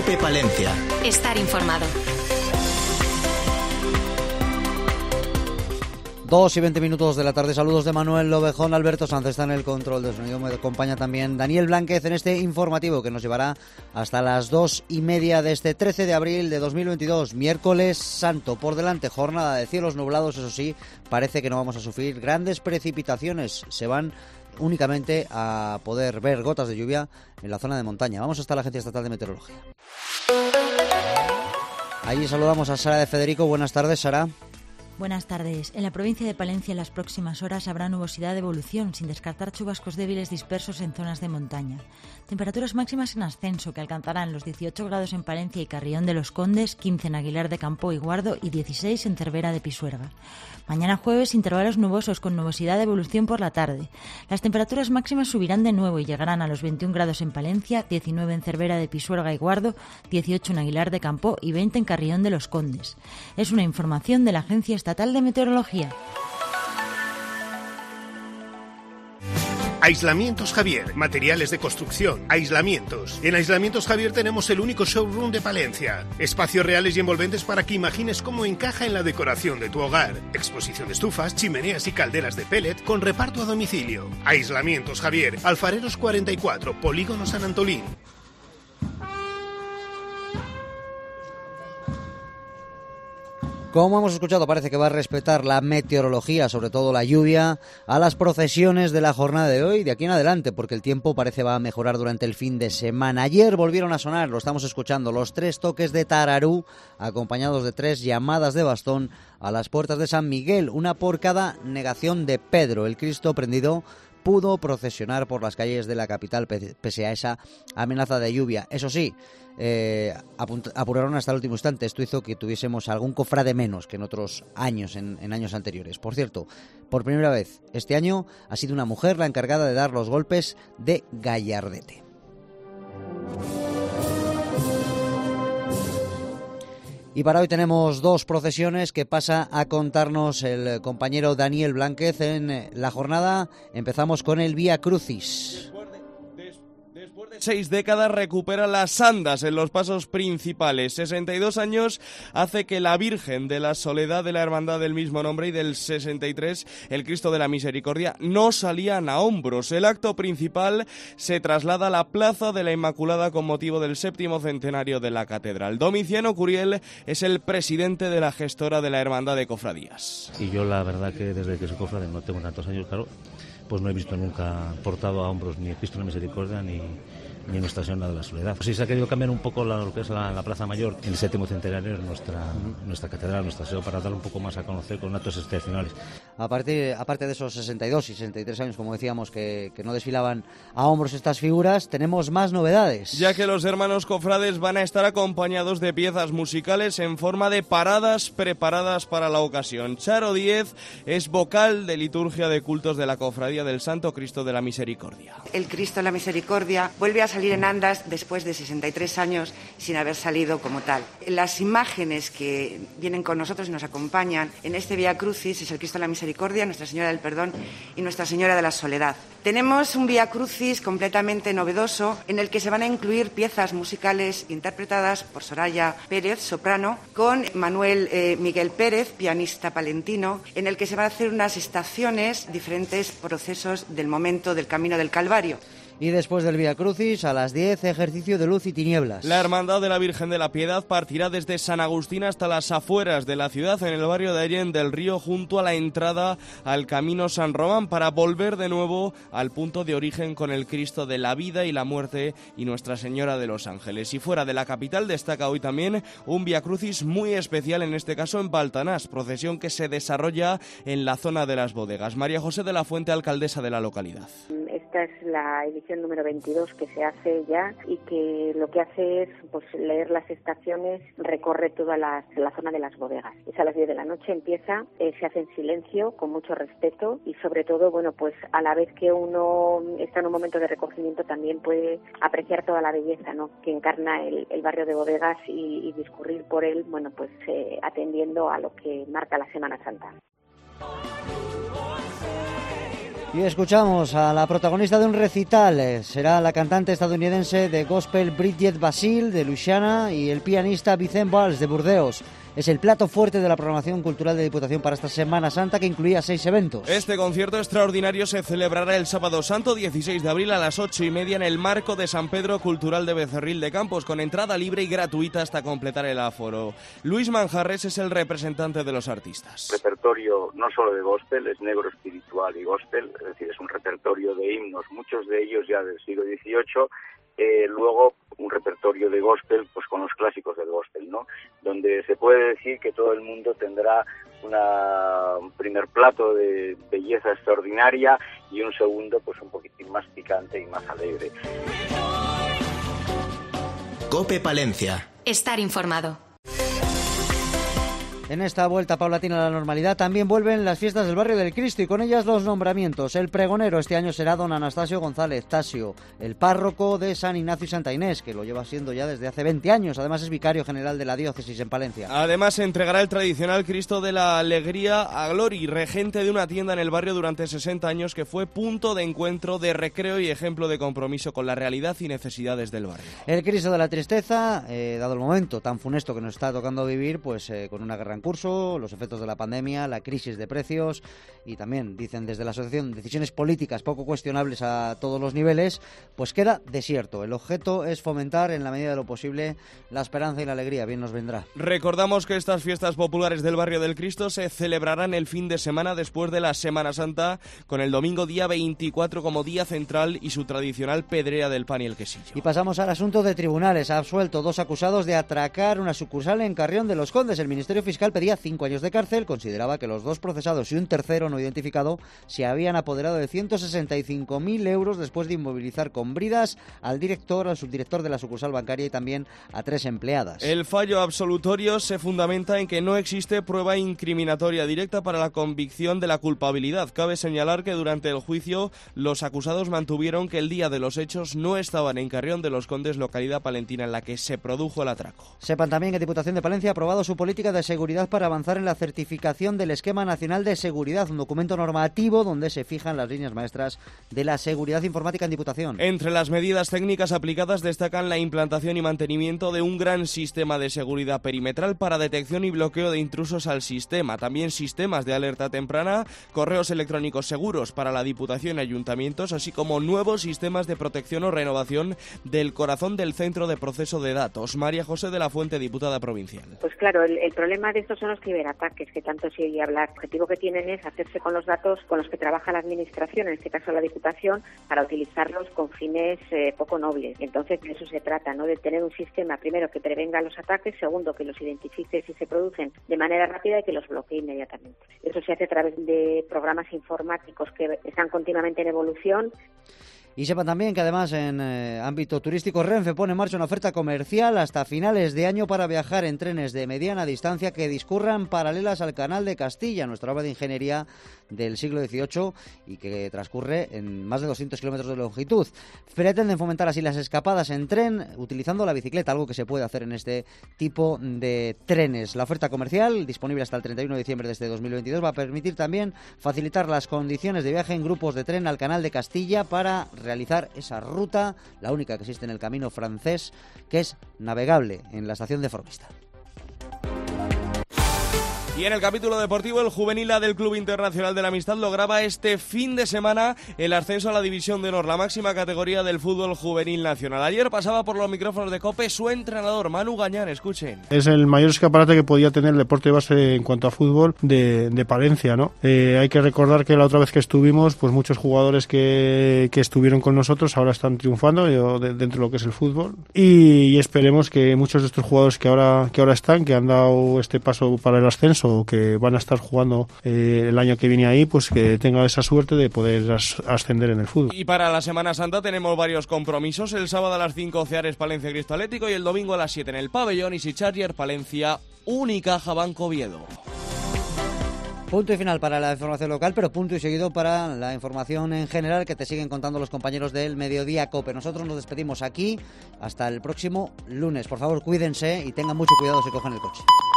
Cope Palencia. Estar informado. 2:20 de la tarde. Saludos de Manuel Lobejón. Alberto Sanz está en el control de sonido. Me acompaña también Daniel Blánquez en este informativo que nos llevará hasta las 2:30 de este 13 de abril de 2022, miércoles santo. Por delante, jornada de cielos nublados. Eso sí, parece que no vamos a sufrir grandes precipitaciones. Se van únicamente a poder ver gotas de lluvia en la zona de montaña. Vamos hasta la Agencia Estatal de Meteorología. Allí saludamos a Sara de Federico. Buenas tardes, Sara. Buenas tardes. En la provincia de Palencia en las próximas horas habrá nubosidad de evolución, sin descartar chubascos débiles dispersos en zonas de montaña. Temperaturas máximas en ascenso que alcanzarán los 18 grados en Palencia y Carrión de los Condes, 15 en Aguilar de Campo y Guardo y 16 en Cervera de Pisuerga. Mañana jueves, intervalos nubosos con nubosidad de evolución por la tarde. Las temperaturas máximas subirán de nuevo y llegarán a los 21 grados en Palencia, 19 en Cervera de Pisuerga y Guardo, 18 en Aguilar de Campo y 20 en Carrión de los Condes. Es una información de la Agencia Estatal de Meteorología. Aislamientos Javier, materiales de construcción, aislamientos. En Aislamientos Javier tenemos el único showroom de Palencia. Espacios reales y envolventes para que imagines cómo encaja en la decoración de tu hogar. Exposición de estufas, chimeneas y calderas de pellet con reparto a domicilio. Aislamientos Javier, Alfareros 44, Polígono San Antolín. Como hemos escuchado, parece que va a respetar la meteorología, sobre todo la lluvia, a las procesiones de la jornada de hoy, de aquí en adelante, porque el tiempo parece va a mejorar durante el fin de semana. Ayer volvieron a sonar, lo estamos escuchando, los 3 toques de tararú, acompañados de 3 llamadas de bastón a las puertas de San Miguel, una por cada negación de Pedro. El Cristo prendido pudo procesionar por las calles de la capital pese a esa amenaza de lluvia. Eso sí, apuraron hasta el último instante. Esto hizo que tuviésemos algún cofrade menos que en otros años, en años anteriores. Por cierto, por primera vez este año ha sido una mujer la encargada de dar los golpes de gallardete. Y para hoy tenemos 2 procesiones que pasa a contarnos el compañero Daniel Blánquez en la jornada. Empezamos con el Vía Crucis. Después de 6 décadas recupera las andas en los pasos principales. 62 años hace que la Virgen de la Soledad de la Hermandad del mismo nombre y del 63, el Cristo de la Misericordia, no salían a hombros. El acto principal se traslada a la Plaza de la Inmaculada con motivo del 7º centenario de la Catedral. Domiciano Curiel es el presidente de la gestora de la Hermandad de Cofradías. Y yo la verdad que desde que soy cofrade, no tengo tantos años, claro, pues no he visto nunca portado a hombros ni el Cristo de la Misericordia ni Nuestra Señora de la Soledad. Pues sí, se ha querido cambiar un poco lo que es la Plaza Mayor en el 7º centenario de nuestra catedral, nuestra sede, para dar un poco más a conocer con actos excepcionales. Aparte de esos 62 y 63 años, como decíamos, que no desfilaban a hombros estas figuras, tenemos más novedades. Ya que los hermanos cofrades van a estar acompañados de piezas musicales en forma de paradas preparadas para la ocasión. Charo Díez es vocal de liturgia de cultos de la Cofradía del Santo Cristo de la Misericordia. El Cristo de la Misericordia vuelve a salir en andas después de 63 años sin haber salido como tal. Las imágenes que vienen con nosotros y nos acompañan en este Vía Crucis es el Cristo de la Misericordia, Nuestra Señora del Perdón y Nuestra Señora de la Soledad. Tenemos un Vía Crucis completamente novedoso en el que se van a incluir piezas musicales interpretadas por Soraya Pérez, soprano, con Manuel Miguel Pérez, pianista palentino, en el que se van a hacer unas estaciones, diferentes procesos del momento del Camino del Calvario. Y después del Vía Crucis, a las 10, ejercicio de luz y tinieblas. La Hermandad de la Virgen de la Piedad partirá desde San Agustín hasta las afueras de la ciudad, en el barrio de Allen del Río, junto a la entrada al Camino San Román, para volver de nuevo al punto de origen con el Cristo de la Vida y la Muerte y Nuestra Señora de los Ángeles. Y fuera de la capital destaca hoy también un Vía Crucis muy especial, en este caso en Baltanás, procesión que se desarrolla en la zona de las bodegas. María José de la Fuente, alcaldesa de la localidad. Esta es la edición número 22 que se hace ya y que lo que hace es pues leer las estaciones, recorre toda la zona de las bodegas. Es a las 10 de la noche, empieza, se hace en silencio, con mucho respeto y sobre todo, bueno, pues a la vez que uno está en un momento de recogimiento también puede apreciar toda la belleza, ¿no?, que encarna el barrio de bodegas y discurrir por él, bueno, pues atendiendo a lo que marca la Semana Santa. Y escuchamos a la protagonista de un recital, será la cantante estadounidense de gospel Bridget Basile de Luisiana y el pianista Vicent Valls de Burdeos. Es el plato fuerte de la programación cultural de Diputación para esta Semana Santa, que incluía 6 eventos. Este concierto extraordinario se celebrará el sábado santo 16 de abril a las 8:30 en el marco de San Pedro Cultural de Becerril de Campos, con entrada libre y gratuita hasta completar el aforo. Luis Manjarres es el representante de los artistas. Repertorio no solo de gospel, es negro espiritual y gospel, es decir, es un repertorio de himnos, muchos de ellos ya del siglo XVIII, luego un repertorio de gospel pues con los clásicos del gospel, ¿no? Donde se puede decir que todo el mundo tendrá un primer plato de belleza extraordinaria y un segundo pues un poquitín más picante y más alegre. COPE Palencia. Estar informado. En esta vuelta paulatina a la normalidad también vuelven las fiestas del Barrio del Cristo y con ellas los nombramientos. El pregonero este año será don Anastasio González Tasio, el párroco de San Ignacio y Santa Inés, que lo lleva siendo ya desde hace 20 años. Además es vicario general de la diócesis en Palencia. Además se entregará el tradicional Cristo de la Alegría a Glori, regente de una tienda en el barrio durante 60 años, que fue punto de encuentro, de recreo y ejemplo de compromiso con la realidad y necesidades del barrio. El Cristo de la Tristeza, dado el momento tan funesto que nos está tocando vivir, pues con una guerra en curso, los efectos de la pandemia, la crisis de precios y también, dicen desde la asociación, decisiones políticas poco cuestionables a todos los niveles, pues queda desierto. El objeto es fomentar en la medida de lo posible la esperanza y la alegría. Bien nos vendrá. Recordamos que estas fiestas populares del Barrio del Cristo se celebrarán el fin de semana después de la Semana Santa, con el domingo día 24 como día central y su tradicional pedrea del pan y el quesillo. Y pasamos al asunto de tribunales. Ha absuelto 2 acusados de atracar una sucursal en Carrión de los Condes. El Ministerio Fiscal pedía 5 años de cárcel. Consideraba que los 2 procesados y un tercero no identificado se habían apoderado de 165.000 euros después de inmovilizar con bridas al director, al subdirector de la sucursal bancaria y también a 3 empleadas. El fallo absolutorio se fundamenta en que no existe prueba incriminatoria directa para la convicción de la culpabilidad. Cabe señalar que durante el juicio los acusados mantuvieron que el día de los hechos no estaban en Carrión de los Condes, localidad palentina en la que se produjo el atraco. Sepan también que Diputación de Palencia ha aprobado su política de seguridad para avanzar en la certificación del Esquema Nacional de Seguridad, un documento normativo donde se fijan las líneas maestras de la seguridad informática en Diputación. Entre las medidas técnicas aplicadas destacan la implantación y mantenimiento de un gran sistema de seguridad perimetral para detección y bloqueo de intrusos al sistema, también sistemas de alerta temprana, correos electrónicos seguros para la Diputación y ayuntamientos, así como nuevos sistemas de protección o renovación del corazón del centro de proceso de datos. María José de la Fuente, diputada provincial. Pues claro, el problema de estos son los ciberataques, que tanto se oye hablar. El objetivo que tienen es hacerse con los datos con los que trabaja la Administración, en este caso la Diputación, para utilizarlos con fines poco nobles. Entonces, de eso se trata, ¿no? De tener un sistema, primero, que prevenga los ataques, segundo, que los identifique si se producen de manera rápida y que los bloquee inmediatamente. Eso se hace a través de programas informáticos que están continuamente en evolución. Y sepan también que además en ámbito turístico Renfe pone en marcha una oferta comercial hasta finales de año para viajar en trenes de mediana distancia que discurran paralelas al Canal de Castilla, nuestra obra de ingeniería del siglo XVIII y que transcurre en más de 200 kilómetros de longitud. Pretenden fomentar así las escapadas en tren utilizando la bicicleta, algo que se puede hacer en este tipo de trenes. La oferta comercial, disponible hasta el 31 de diciembre de este 2022, va a permitir también facilitar las condiciones de viaje en grupos de tren al Canal de Castilla para realizar esa ruta, la única que existe en el camino francés, que es navegable en la estación de Formista. Y en el capítulo deportivo, el juvenil A del Club Internacional de la Amistad lograba este fin de semana el ascenso a la División de Honor, la máxima categoría del fútbol juvenil nacional. Ayer pasaba por los micrófonos de COPE su entrenador, Manu Gañán, escuchen. Es el mayor escaparate que podía tener el deporte de base en cuanto a fútbol de Palencia, ¿no? Hay que recordar que la otra vez que estuvimos, pues muchos jugadores que estuvieron con nosotros ahora están triunfando dentro de lo que es el fútbol. Y esperemos que muchos de estos jugadores que ahora están, que han dado este paso para el ascenso, o que van a estar jugando el año que viene ahí, pues que tenga esa suerte de poder ascender en el fútbol. Y para la Semana Santa tenemos varios compromisos. El sábado a las 5 Ceares Palencia Cristo Atlético y el domingo a las 7 en el pabellón Easy Charger Palencia Unicaja Banco Oviedo. Punto y final para la información local, pero punto y seguido para la información en general que te siguen contando los compañeros del Mediodía COPE. Nosotros nos despedimos aquí hasta el próximo lunes. Por favor, cuídense y tengan mucho cuidado si cogen el coche.